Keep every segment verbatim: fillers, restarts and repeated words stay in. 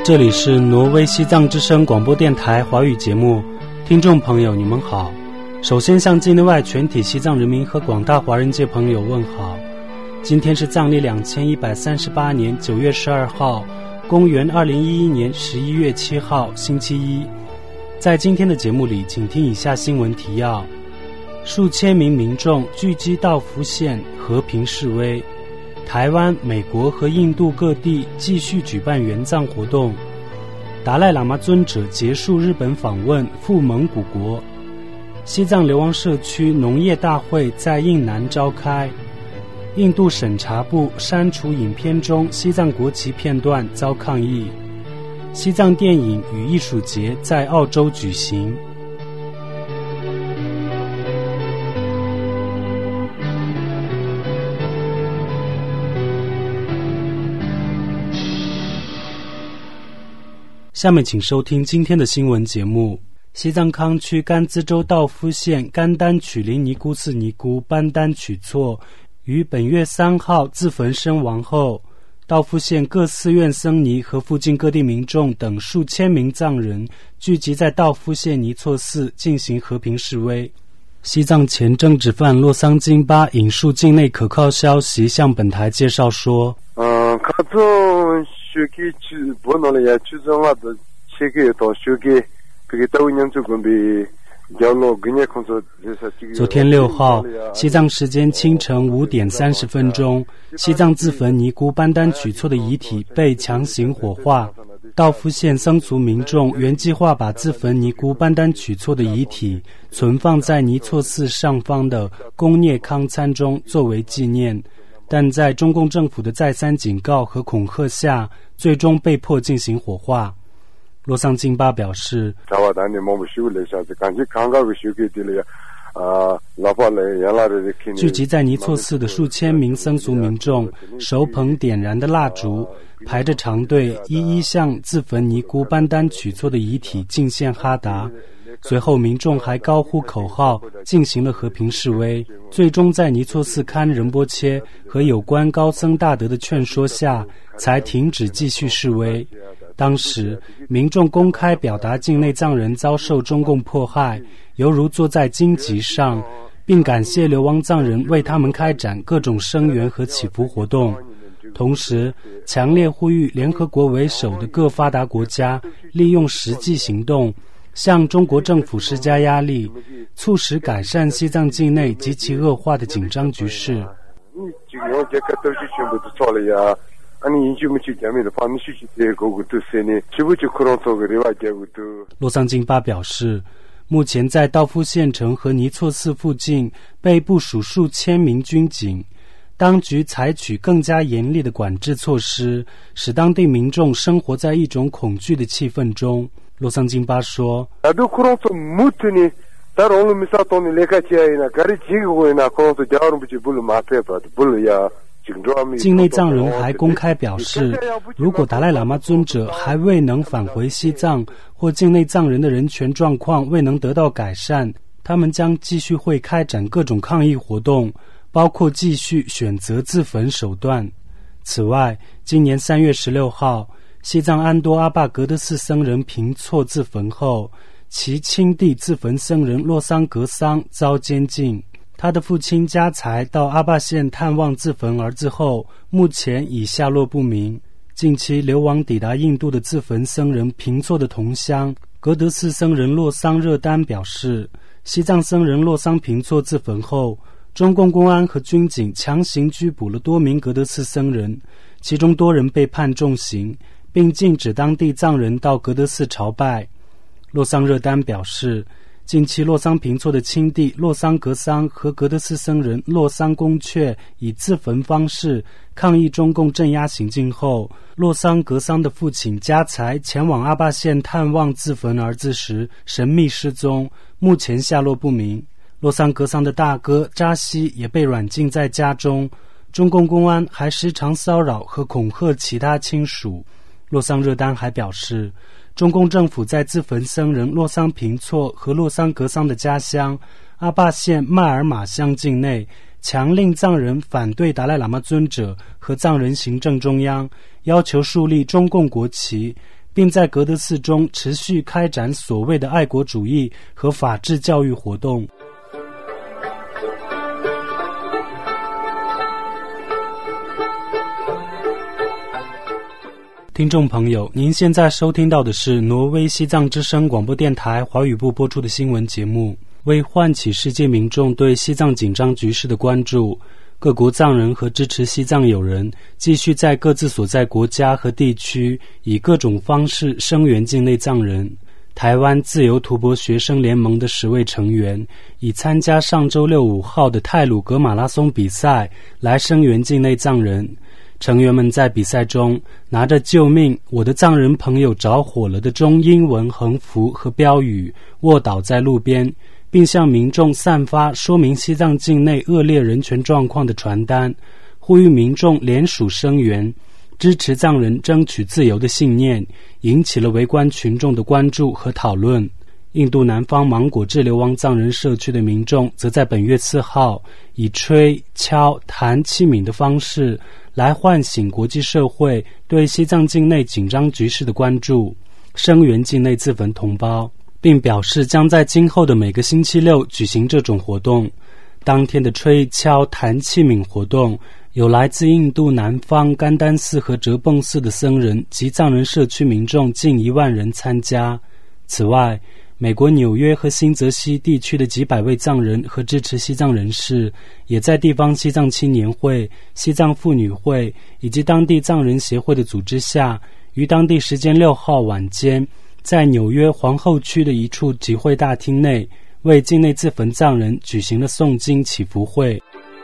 这里是挪威西藏之声广播电台华语节目，听众朋友你们好。首先向境内外全体西藏人民和广大华人界朋友问好。今天是藏历两千一百三十八年九月十二号，公元二零一一年十一月七号，星期一。在今天的节目里，请听以下新闻提要：数千名民众聚集道福县和平示威。台湾、美国和印度各地继续举办援藏活动。达赖喇嘛尊者结束日本访问，赴蒙古国。西藏流亡社区农业大会在印南召开。印度审查部删除影片中西藏国旗片段遭抗议。西藏电影与艺术节在澳洲举行。下面请收听今天的新闻节目。西藏康区甘孜州道夫县甘丹曲林尼姑寺尼姑班丹曲措于本月三号自焚身亡后，道夫县各寺院僧尼和附近各地民众等数千名藏人聚集在道夫县尼措寺进行和平示威。西藏前政治犯洛桑金巴引述境内可靠消息向本台介绍说， 嗯，卡宗学给去不弄了也去中啊的学给到学给给到年就准备昨天六号，西藏时间清晨五点三十分钟，西藏自焚尼姑班丹曲措的遗体被强行火化。道夫县僧俗民众原计划把自焚尼姑班丹曲措的遗体存放在尼措寺上方的公聂康参中作为纪念，但在中共政府的再三警告和恐吓下，最终被迫进行火化。洛桑金巴表示，聚集在尼措寺的数千名僧俗民众手捧点燃的蜡烛，排着长队，一一向自焚尼姑班丹曲措的遗体敬献哈达。随后民众还高呼口号，进行了和平示威，最终在尼措寺堪仁波切和有关高僧大德的劝说下，才停止继续示威。当时民众公开表达境内藏人遭受中共迫害，犹如坐在荆棘上，并感谢流亡藏人为他们开展各种声援和祈福活动，同时强烈呼吁联合国为首的各发达国家利用实际行动向中国政府施加压力，促使改善西藏境内极其恶化的紧张局势。洛桑金巴表示，目前在道夫县城和尼措寺附近被部署数千名军警，当局采取更加严厉的管制措施，使当地民众生活在一种恐惧的气氛中。洛桑金巴说，境内藏人还公开表示，如果达赖喇嘛尊者还未能返回西藏，或境内藏人的人权状况未能得到改善，他们将继续会开展各种抗议活动，包括继续选择自焚手段。此外，今年三月十六号，西藏安多阿坝格德寺僧人平措自焚后，其亲弟自焚僧人洛桑格桑遭监禁。他的父亲家财到阿坝县探望自焚儿子后，目前已下落不明。近期流亡抵达印度的自焚僧人平措的同乡格德寺僧人洛桑热丹表示，西藏僧人洛桑平措自焚后，中共公安和军警强行拘捕了多名格德寺僧人，其中多人被判重刑，并禁止当地藏人到格德寺朝拜。洛桑热丹表示，近期洛桑平措的亲弟洛桑格桑和格德寺僧人洛桑公确以自焚方式抗议中共镇压行径后，洛桑格桑的父亲家财前往阿坝县探望自焚儿子时神秘失踪，目前下落不明。洛桑格桑的大哥扎西也被软禁在家中，中共公安还时常骚扰和恐吓其他亲属。洛桑热丹还表示，中共政府在自焚僧人洛桑平措和洛桑格桑的家乡阿坝县迈尔马乡境内，强令藏人反对达赖喇嘛尊者和藏人行政中央，要求树立中共国旗， 并在格德寺中持续开展所谓的爱国主义和法治教育活动。听众朋友，您现在收听到的是挪威西藏之声广播电台华语部播出的新闻节目。为唤起世界民众对西藏紧张局势的关注，各国藏人和支持西藏友人继续在各自所在国家和地区以各种方式声援境内藏人。台湾自由图博学生联盟的十位成员以参加上周六五号的太鲁阁马拉松比赛来声援境内藏人。成员们在比赛中拿着救命，我的藏人朋友着火了的中英文横幅和标语卧倒在路边，并向民众散发说明西藏境内恶劣人权状况的传单，呼吁民众联署声援，支持藏人争取自由的信念，引起了围观群众的关注和讨论。印度南方芒果智流汪藏人社区的民众则在本月四号以吹、敲、弹器皿的方式来唤醒国际社会对西藏境内紧张局势的关注，声援境内自焚同胞，并表示将在今后的每个星期六举行这种活动。当天的吹、敲、弹器皿活动有来自印度南方甘丹寺和哲蚌寺的僧人及藏人社区民众近一万人参加。此外，美国纽约和新泽西地区的几百位藏人和支持西藏人士也在地方西藏青年会、西藏妇女会以及当地藏人协会的组织下，于当地时间六号晚间在纽约皇后区的一处集会大厅内为境内自焚藏人举行了诵经祈福会。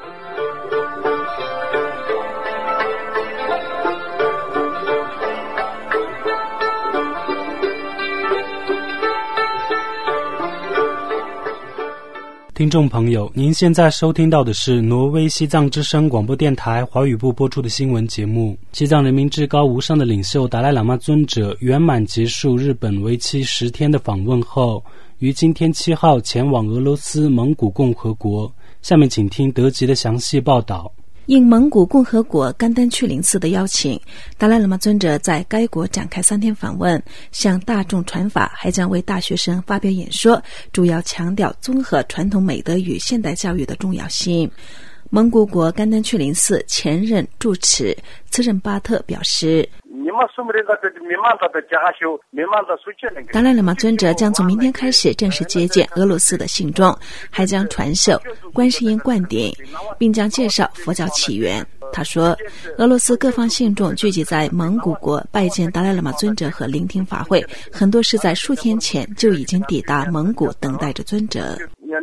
听众朋友，您现在收听到的是挪威西藏之声广播电台华语部播出的新闻节目。西藏人民至高无上的领袖达赖喇嘛尊者圆满结束日本为期十天的访问后，于今天七号前往俄罗斯蒙古共和国。下面请听德籍的详细报道。 应蒙古共和国甘丹曲林寺的邀请，达赖喇嘛尊者在该国展开三天访问，向大众传法，还将为大学生发表演说，主要强调综合传统美德与现代教育的重要性。蒙古国甘丹曲林寺前任住持次仁巴特表示，达赖喇嘛尊者将从明天开始正式接见俄罗斯的信众，还将传授观世音灌顶，并将介绍佛教起源。他说，俄罗斯各方信众聚集在蒙古国拜见达赖喇嘛尊者和聆听法会，很多是在数天前就已经抵达蒙古等待着尊者。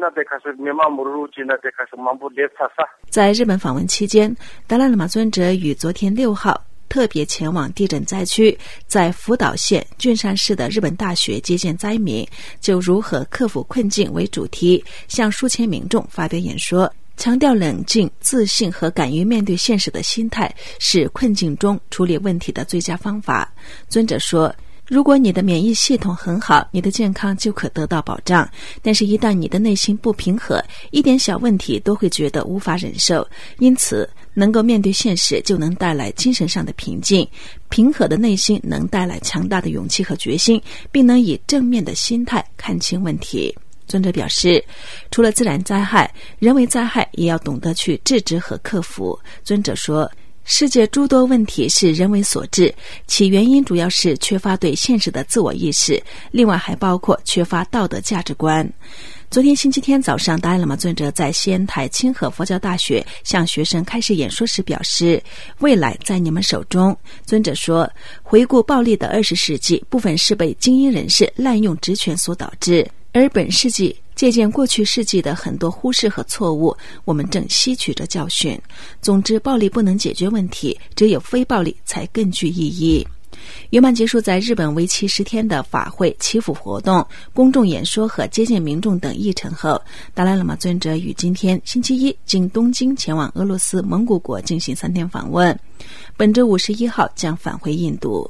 在日本访问期间，达赖喇嘛尊者于昨天六号特别前往地震灾区，在福岛县郡山市的日本大学接见灾民，就如何克服困境为主题，向数千民众发表演说，强调冷静、自信和敢于面对现实的心态是困境中处理问题的最佳方法。尊者说，如果你的免疫系统很好，你的健康就可得到保障，但是一旦你的内心不平和，一点小问题都会觉得无法忍受，因此能够面对现实就能带来精神上的平静，平和的内心能带来强大的勇气和决心，并能以正面的心态看清问题。尊者表示，除了自然灾害，人为灾害也要懂得去制止和克服。尊者说，世界诸多问题是人为所致，其原因主要是缺乏对现实的自我意识，另外还包括缺乏道德价值观。昨天星期天早上，达赖喇嘛尊者在西安台清河佛教大学向学生开始演说时表示，未来在你们手中。尊者说，回顾暴力的二十世纪，部分是被精英人士滥用职权所导致，而本世纪借鉴过去世纪的很多忽视和错误，我们正吸取着教训。总之，暴力不能解决问题，只有非暴力才更具意义。圆满结束在日本为期十天的法会、祈福活动、公众演说和接见民众等议程后，达赖喇嘛尊者于今天星期一经东京前往俄罗斯蒙古国进行三天访问，本周五十一号将返回印度。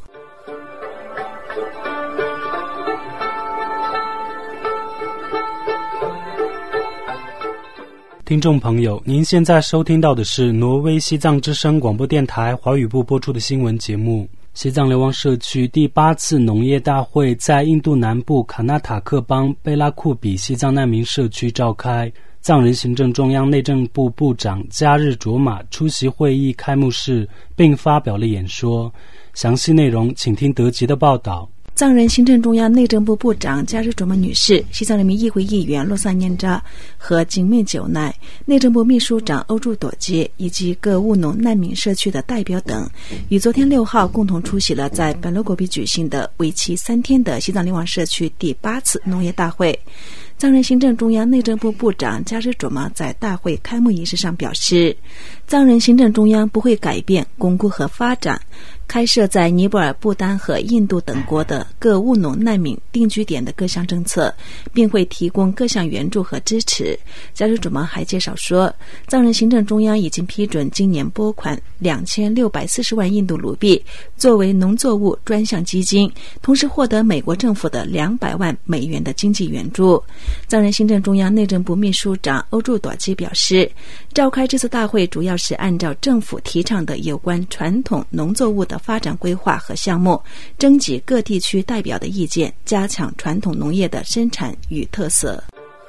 听众朋友，您现在收听到的是挪威西藏之声广播电台华语部播出的新闻节目。 西藏流亡社区第八次农业大会在印度南部卡纳塔克邦贝拉库比西藏难民社区召开，藏人行政中央内政部部长加日卓玛出席会议开幕式，并发表了演说。详细内容请听德籍的报道。 藏人行政中央内政部部长加日卓玛女士、西藏人民议会议员洛萨念扎和景妹久奈、内政部秘书长欧柱朵杰以及各务农难民社区的代表等，于昨天六号共同出席了在本罗果比举行的为期三天的西藏流亡社区第八次农业大会。藏人行政中央内政部部长加日卓玛在大会开幕仪式上表示，藏人行政中央不会改变、巩固和发展开设在尼泊尔、不丹和印度等国的各务农难民定居点的各项政策，并会提供各项援助和支持。加日卓玛还介绍说，藏人行政中央已经批准今年拨款两千六百四十万印度卢币作为农作物专项基金，同时获得美国政府的两百万美元的经济援助。藏人行政中央内政部秘书长欧柱朵基表示，召开这次大会主要是按照政府提倡的有关传统农作物的发展规划和项目，征集各地区代表的意见，加强传统农业的生产与特色。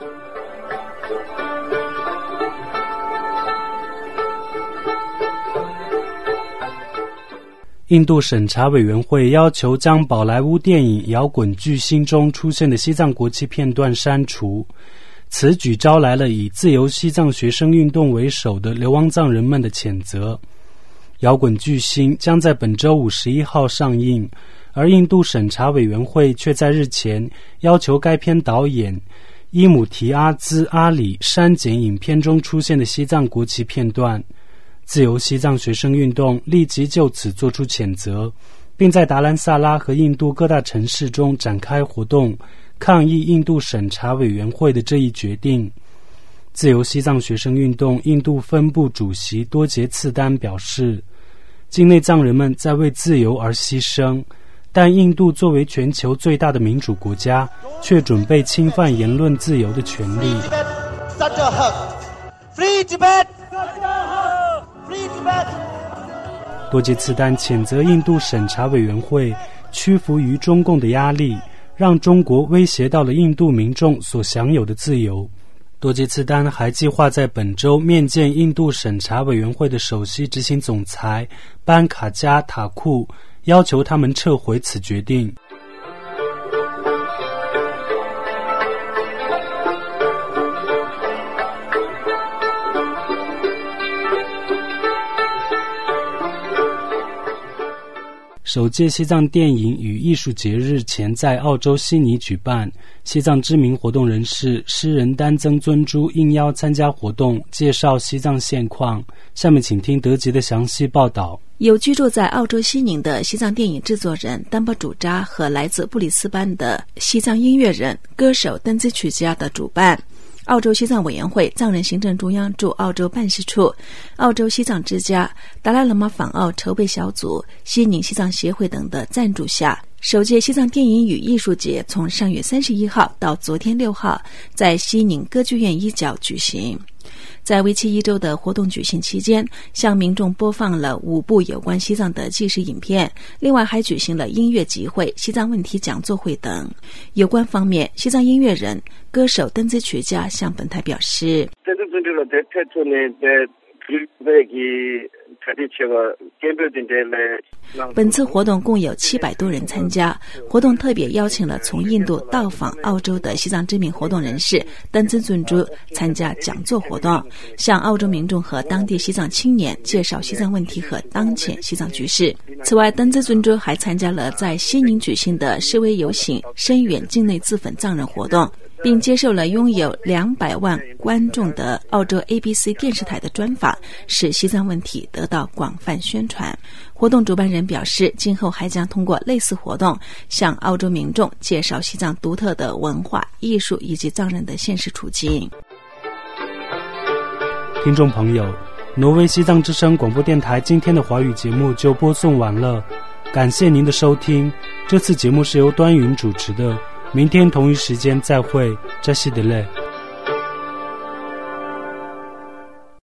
印度审查委员会要求将宝莱坞电影《摇滚巨星》中出现的西藏国旗片段删除，此举招来了以自由西藏学生运动为首的流亡藏人们的谴责。摇滚巨星将在本周五十一号上映，而印度审查委员会却在日前要求该片导演伊姆提阿兹·阿里删减影片中出现的西藏国旗片段。自由西藏学生运动立即就此作出谴责，并在达兰萨拉和印度各大城市中展开活动，抗议印度审查委员会的这一决定。自由西藏学生运动印度分部主席多杰次丹表示，境内藏人们在为自由而牺牲，但印度作为全球最大的民主国家，却准备侵犯言论自由的权利。多杰次丹谴责印度审查委员会屈服于中共的压力，让中国威胁到了印度民众所享有的自由。多杰次丹还计划在本周面见印度审查委员会的首席执行总裁班卡加塔库，要求他们撤回此决定。首届西藏电影与艺术节日前在澳洲悉尼举办，西藏知名活动人士诗人丹增尊珠应邀参加活动，介绍西藏现况。下面请听德籍的详细报道。 有居住在澳洲西宁的西藏电影制作人丹巴主扎和来自布里斯班的西藏音乐人、歌手登兹曲家的主办，澳洲西藏委员会藏人行政中央驻澳洲办事处、澳洲西藏之家、达赖喇嘛访澳筹备小组、西宁西藏协会等的赞助下，首届西藏电影与艺术节从上月三十一号到昨天六号在西宁歌剧院一角举行。在为期一周的活动举行期间，向民众播放了五部有关西藏的纪实影片，另外还举行了音乐集会、西藏问题讲座会等。有关方面，西藏音乐人、歌手登兹曲家向本台表示，本次活动共有七百多人参加，活动特别邀请了从印度到访澳洲的西藏知名活动人士登兹尊珠参加讲座活动，向澳洲民众和当地西藏青年介绍西藏问题和当前西藏局势。此外，登兹尊珠还参加了在西宁举行的示威游行声援境内自焚藏人活动，并接受了拥有两百万观众的澳洲 A B C 电视台的专访，使西藏问题得到广泛宣传。活动主办人表示，今后还将通过类似活动向澳洲民众介绍西藏独特的文化、艺术以及藏人的现实处境。 听众朋友，挪威西藏之声广播电台今天的华语节目就播送完了，感谢您的收听。这次节目是由端云主持的，明天同一时间再会，扎西德勒。